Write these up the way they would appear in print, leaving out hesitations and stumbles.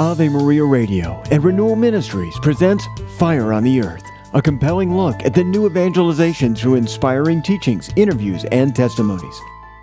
Ave Maria Radio and Renewal Ministries presents Fire on the Earth, a compelling look at the new evangelization through inspiring teachings, interviews, and testimonies.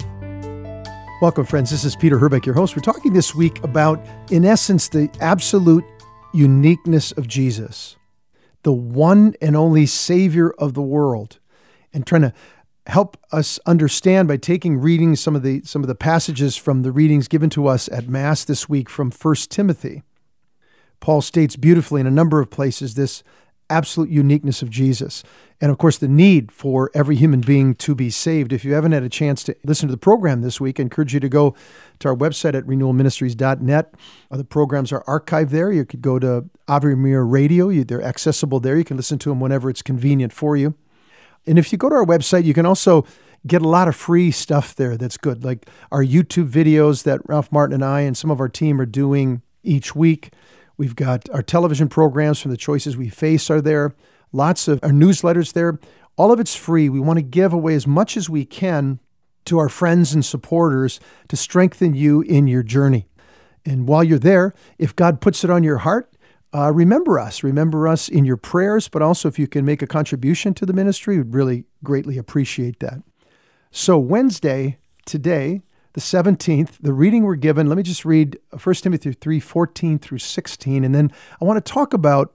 Welcome, friends. This is Peter Herbeck, your host. We're talking this week about, in essence, the absolute uniqueness of Jesus, the one and only Savior of the world, and trying to help us understand by taking readings, some of the passages from the readings given to us at Mass this week from 1 Timothy. Paul states beautifully in a number of places this absolute uniqueness of Jesus. And of course, the need for every human being to be saved. If you haven't had a chance to listen to the program this week, I encourage you to go to our website at renewalministries.net. The programs are archived there. You could go to Ave Maria Radio. They're accessible there. You can listen to them whenever it's convenient for you. And if you go to our website, you can also get a lot of free stuff there that's good, like our YouTube videos that Ralph Martin and I and some of our team are doing each week. We've got our television programs from The Choices We Face are there. Lots of our newsletters there. All of it's free. We want to give away as much as we can to our friends and supporters to strengthen you in your journey. And while you're there, if God puts it on your heart, remember us. Remember us in your prayers, but also if you can make a contribution to the ministry, we'd really greatly appreciate that. So Wednesday, today, the 17th, the reading we're given, let me just read 1 Timothy 3:14 through 16, and then I want to talk about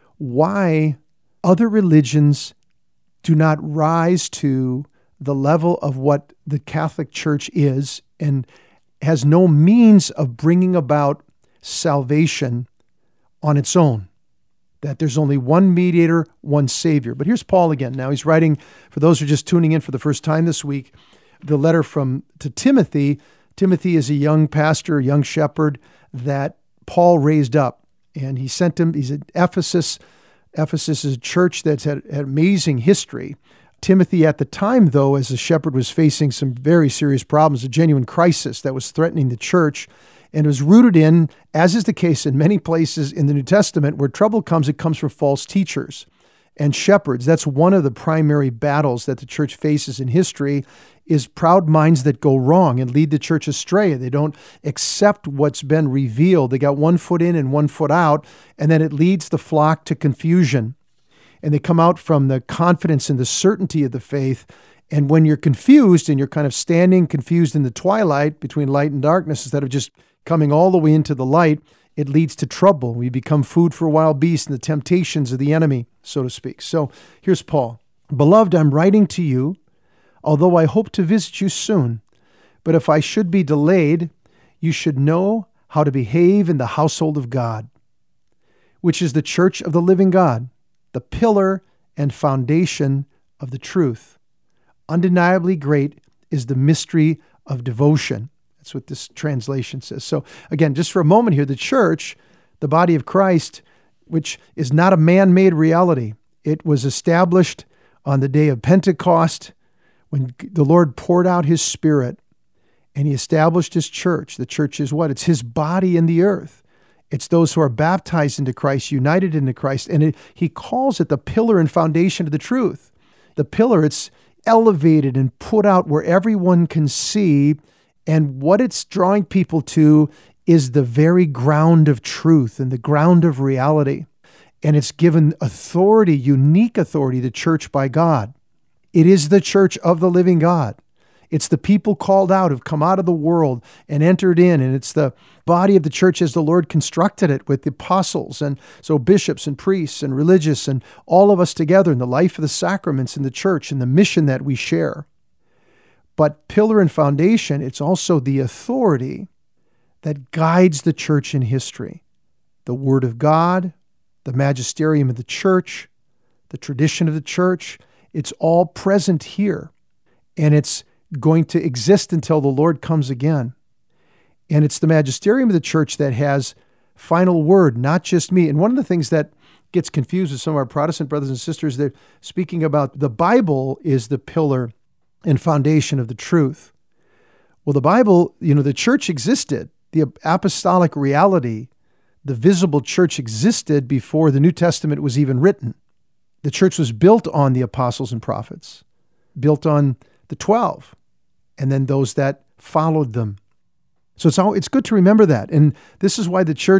why other religions do not rise to the level of what the Catholic Church is and has no means of bringing about salvation on its own, that there's only one mediator, one Savior. But here's Paul again. Now he's writing, for those who are just tuning in for the first time this week, the letter to Timothy. Timothy is a young pastor, a young shepherd that Paul raised up. And he sent him, he's at Ephesus. Ephesus is a church that's had amazing history. Timothy at the time, though, as a shepherd, was facing some very serious problems, a genuine crisis that was threatening the church. And it was rooted in, as is the case in many places in the New Testament, where trouble comes, it comes from false teachers and shepherds. That's one of the primary battles that the church faces in history, is proud minds that go wrong and lead the church astray. They don't accept what's been revealed. They got one foot in and one foot out, and then it leads the flock to confusion. And they come out from the confidence and the certainty of the faith. And when you're confused and you're kind of standing confused in the twilight between light and darkness, instead of just coming all the way into the light, it leads to trouble. We become food for wild beasts and the temptations of the enemy, so to speak. So here's Paul. Beloved, I'm writing to you, although I hope to visit you soon. But if I should be delayed, you should know how to behave in the household of God, which is the church of the living God, the pillar and foundation of the truth. Undeniably great is the mystery of devotion. That's what this translation says. So again, just for a moment here, the church, the body of Christ, which is not a man-made reality. It was established on the day of Pentecost when the Lord poured out his Spirit and he established his church. The church is what? It's his body in the earth. It's those who are baptized into Christ, united into Christ. And he calls it the pillar and foundation of the truth. The pillar, it's elevated and put out where everyone can see. And what it's drawing people to is the very ground of truth and the ground of reality. And it's given authority, unique authority, the church by God. It is the church of the living God. It's the people called out who've come out of the world and entered in. And it's the body of the church as the Lord constructed it with the apostles. And so bishops and priests and religious and all of us together in the life of the sacraments in the church and the mission that we share. But pillar and foundation, it's also the authority that guides the church in history. The Word of God, the magisterium of the church, the tradition of the church, it's all present here. And it's going to exist until the Lord comes again. And it's the magisterium of the church that has final word, not just me. And one of the things that gets confused with some of our Protestant brothers and sisters, they're speaking about the Bible is the pillar and foundation of the truth. Well, the Bible, the church existed. The apostolic reality, the visible church existed before the New Testament was even written. The church was built on the apostles and prophets, built on the 12, and then those that followed them. So it's good to remember that. And this is why the church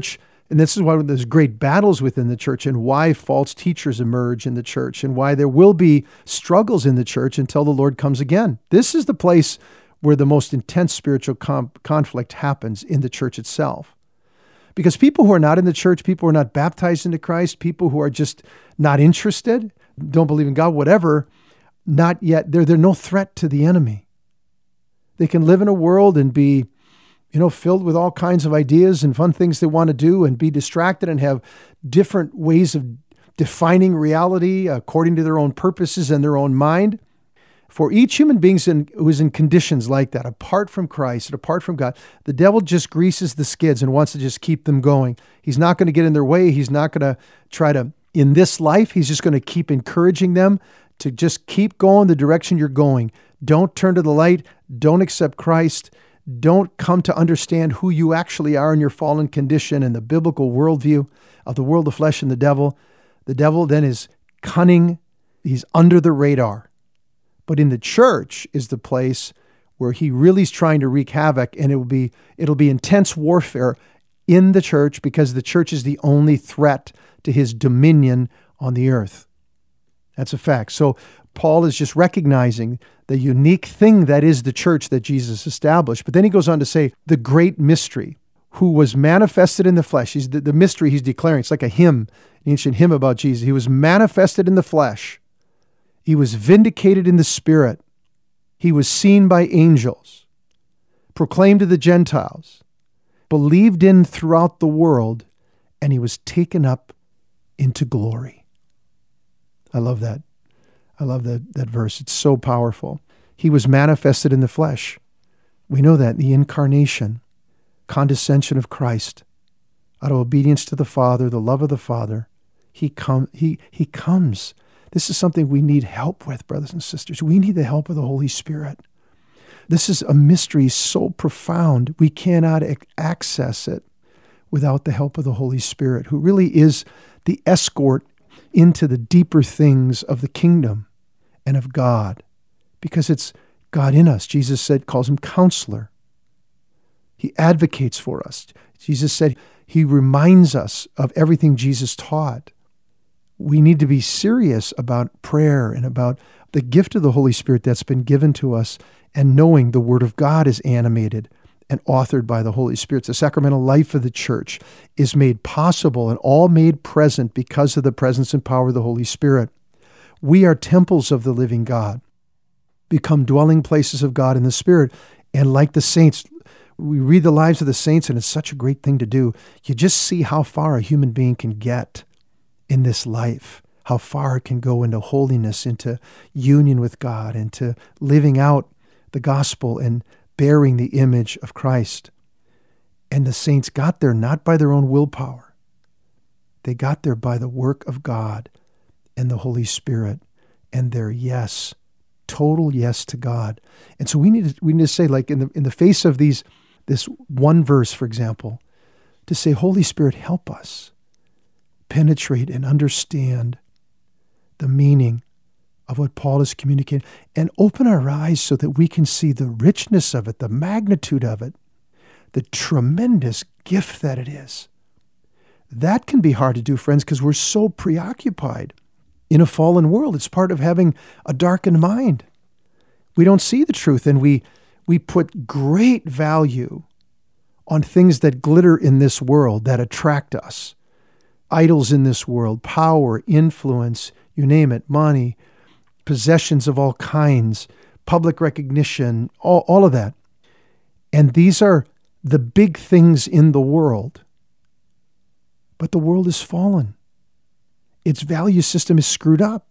And this is why there's great battles within the church and why false teachers emerge in the church and why there will be struggles in the church until the Lord comes again. This is the place where the most intense spiritual conflict happens in the church itself. Because people who are not in the church, people who are not baptized into Christ, people who are just not interested, don't believe in God, whatever, not yet, they're no threat to the enemy. They can live in a world and be, filled with all kinds of ideas and fun things they want to do and be distracted and have different ways of defining reality according to their own purposes and their own mind. For each human being who is in conditions like that, apart from Christ and apart from God, the devil just greases the skids and wants to just keep them going. He's not going to get in their way. He's not going to try to, in this life, he's just going to keep encouraging them to just keep going the direction you're going. Don't turn to the light. Don't accept Christ. Don't come to understand who you actually are in your fallen condition and the biblical worldview of the world of flesh and the devil. The devil then is cunning. He's under the radar. But in the church is the place where he really is trying to wreak havoc, and it'll be intense warfare in the church because the church is the only threat to his dominion on the earth. That's a fact. So Paul is just recognizing the unique thing that is the church that Jesus established. But then he goes on to say the great mystery, who was manifested in the flesh. The mystery he's declaring. It's like a hymn, an ancient hymn about Jesus. He was manifested in the flesh. He was vindicated in the Spirit. He was seen by angels, proclaimed to the Gentiles, believed in throughout the world, and he was taken up into glory. I love that. I love that verse. It's so powerful. He was manifested in the flesh. We know that, the incarnation, condescension of Christ, out of obedience to the Father, the love of the Father, he comes. This is something we need help with, brothers and sisters. We need the help of the Holy Spirit. This is a mystery so profound, we cannot access it without the help of the Holy Spirit, who really is the escort into the deeper things of the kingdom and of God, because it's God in us. Jesus calls him Counselor. He advocates for us. Jesus said he reminds us of everything Jesus taught. We need to be serious about prayer and about the gift of the Holy Spirit that's been given to us, and knowing the Word of God is animated and authored by the Holy Spirit. The sacramental life of the church is made possible and all made present because of the presence and power of the Holy Spirit. We are temples of the living God, become dwelling places of God in the Spirit. And like the saints, we read the lives of the saints, and it's such a great thing to do. You just see how far a human being can get in this life, how far it can go into holiness, into union with God, into living out the gospel and bearing the image of Christ. And the saints got there not by their own willpower. They got there by the work of God and the Holy Spirit and their yes, total yes to God. And so we need to say, like in the face of this one verse, for example, to say, Holy Spirit, help us penetrate and understand the meaning of what Paul is communicating, and open our eyes so that we can see the richness of it, the magnitude of it, the tremendous gift that it is. That can be hard to do, friends, because we're so preoccupied in a fallen world. It's part of having a darkened mind. We don't see the truth, and we put great value on things that glitter in this world, that attract us. Idols in this world, power, influence, you name it, money, possessions of all kinds, public recognition, all of that. And these are the big things in the world. But the world is fallen. Its value system is screwed up.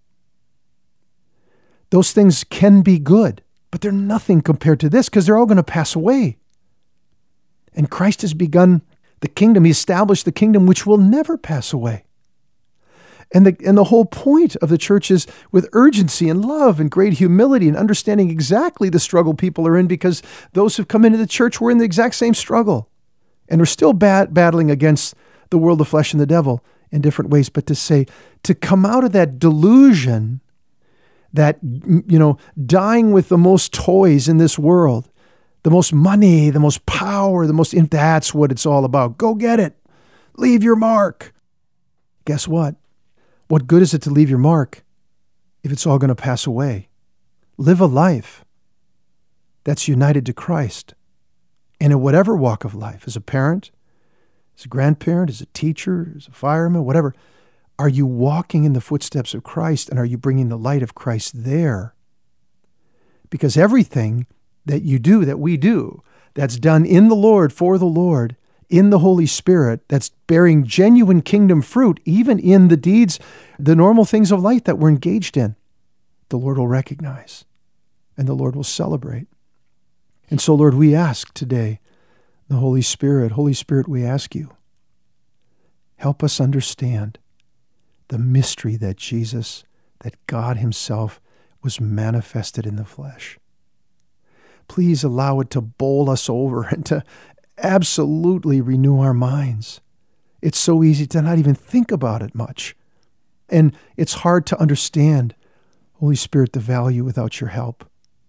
Those things can be good, but they're nothing compared to this, because they're all going to pass away. And Christ has begun the kingdom. He established the kingdom which will never pass away. And the whole point of the church is with urgency and love and great humility and understanding exactly the struggle people are in, because those who've come into the church were in the exact same struggle. And we're still battling against the world of flesh and the devil in different ways. But to come out of that delusion that, dying with the most toys in this world, the most money, the most power, that's what it's all about. Go get it. Leave your mark. Guess what? What good is it to leave your mark if it's all going to pass away? Live a life that's united to Christ. And in whatever walk of life, as a parent, as a grandparent, as a teacher, as a fireman, whatever, are you walking in the footsteps of Christ, and are you bringing the light of Christ there? Because everything that you do, that we do, that's done in the Lord, for the Lord, in the Holy Spirit, that's bearing genuine kingdom fruit, even in the deeds, the normal things of life that we're engaged in, the Lord will recognize and the Lord will celebrate. And so, Lord, we ask today, the Holy Spirit, we ask you, help us understand the mystery that Jesus, that God himself was manifested in the flesh. Please allow it to bowl us over and to absolutely renew our minds. It's so easy to not even think about it much. And it's hard to understand, Holy Spirit, the value without your help.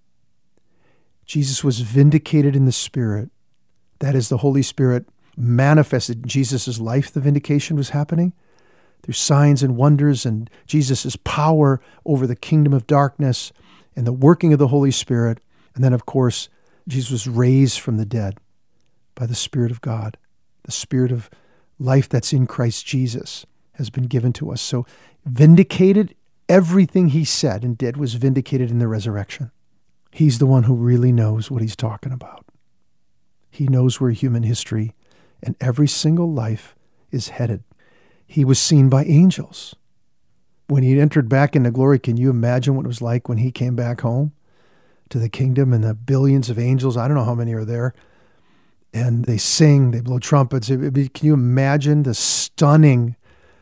Jesus was vindicated in the Spirit. That is, the Holy Spirit manifested in Jesus' life. The vindication was happening through signs and wonders and Jesus' power over the kingdom of darkness and the working of the Holy Spirit. And then, of course, Jesus was raised from the dead by the Spirit of God. The Spirit of life that's in Christ Jesus has been given to us. So vindicated, everything he said and did was vindicated in the resurrection. He's the one who really knows what he's talking about. He knows where human history and every single life is headed. He was seen by angels. When he entered back into glory, can you imagine what it was like when he came back home to the kingdom and the billions of angels? I don't know how many are there. And they sing, they blow trumpets. Can you imagine the stunning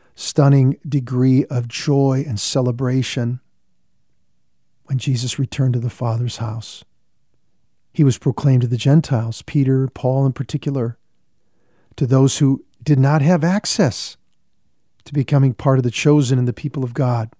degree of joy and celebration when Jesus returned to the Father's house? He was proclaimed to the Gentiles, Peter, Paul in particular, to those who did not have access to becoming part of the chosen and the people of God.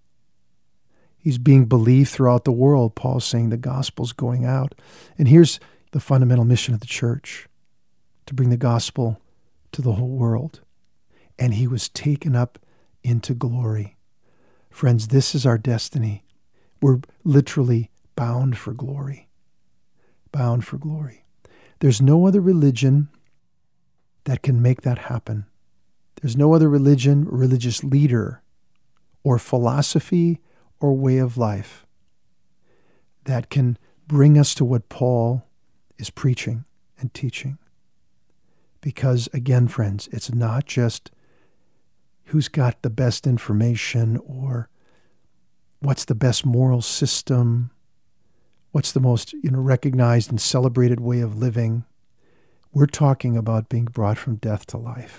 He's being believed throughout the world. Paul's saying the gospel's going out. And here's the fundamental mission of the church, to bring the gospel to the whole world. And he was taken up into glory. Friends, this is our destiny. We're literally bound for glory. Bound for glory. There's no other religion that can make that happen. There's no other religion, religious leader, or philosophy or way of life that can bring us to what Paul is preaching and teaching. Because again, friends, it's not just who's got the best information or what's the best moral system, what's the most recognized and celebrated way of living. We're talking about being brought from death to life,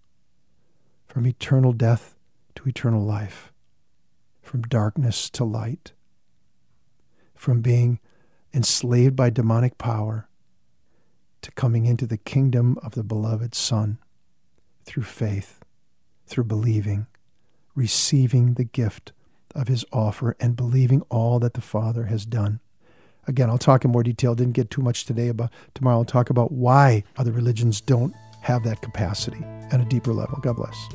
from eternal death to eternal life, from darkness to light, from being enslaved by demonic power to coming into the kingdom of the beloved Son through faith, through believing, receiving the gift of his offer and believing all that the Father has done. Again, I'll talk in more detail. Didn't get too much today. About tomorrow I'll talk about why other religions don't have that capacity at a deeper level. God bless.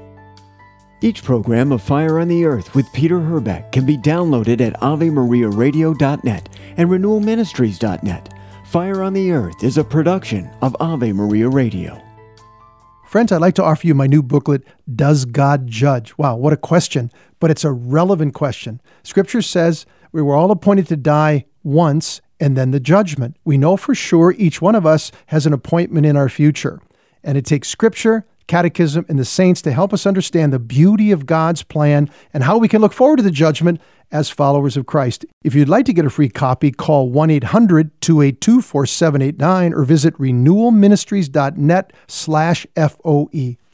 Each program of Fire on the Earth with Peter Herbeck can be downloaded at AveMariaRadio.net and RenewalMinistries.net. Fire on the Earth is a production of Ave Maria Radio. Friends, I'd like to offer you my new booklet, Does God Judge? Wow, what a question, but it's a relevant question. Scripture says we were all appointed to die once and then the judgment. We know for sure each one of us has an appointment in our future. And it takes Scripture, Catechism, and the saints to help us understand the beauty of God's plan and how we can look forward to the judgment as followers of Christ. If you'd like to get a free copy, call 1-800-282-4789 or visit renewalministries.net/FOE.